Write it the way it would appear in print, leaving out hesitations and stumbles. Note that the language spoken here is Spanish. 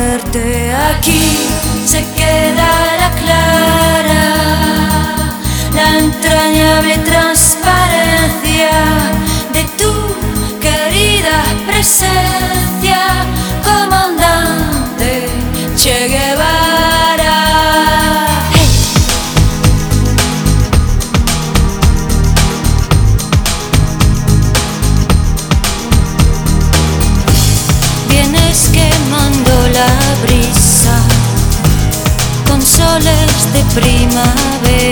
verte aquí se quedará clara la entrañable transparencia de tu querida presencia, comandante Che Guevara. Hey. Vienes quemando la brisa con soles de primavera